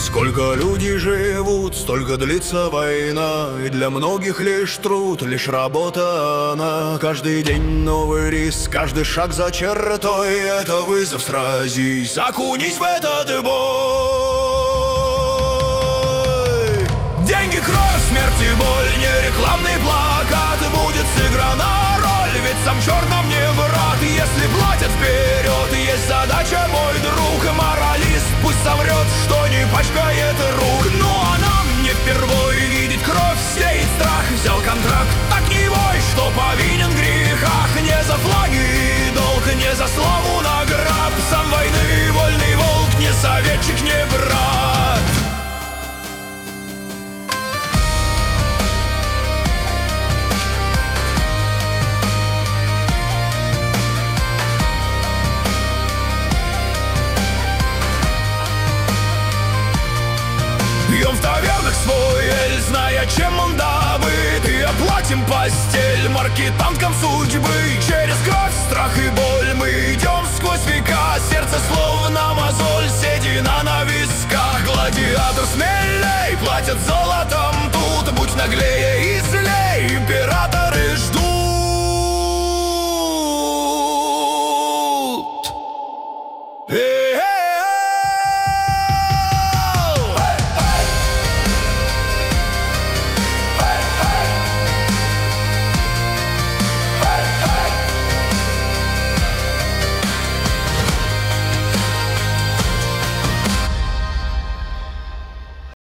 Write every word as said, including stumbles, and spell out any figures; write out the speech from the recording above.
Сколько люди живут, столько длится война, и для многих лишь труд, лишь работа она. Каждый день новый риск, каждый шаг за чертой — это вызов, сразись, окунись в этот бой. Деньги, кровь, смерть и боль, не рекламный плакат, будет сыграна роль, ведь сам черт нам не враг. Если платят вперед, есть задача, мой друг, моралист пусть соврет, что не пачкает рук. Ну а нам не впервой видеть кровь, сеять страх. Взял контракт, так не вой, что повинен в грехах. Не за флаги и долг, не за славу наград. Сам войны вольный волк, не советчик, не брат. Пьем в тавернах свой эль, зная, чем он добыт, и оплатим постель маркетанткам судьбы. Через кровь, страх и боль мы идем сквозь века. Сердце словно мозоль, седина на висках. Гладиатор смелей, платят золотом тут. Будь наглее и злей, императоры ждут. Э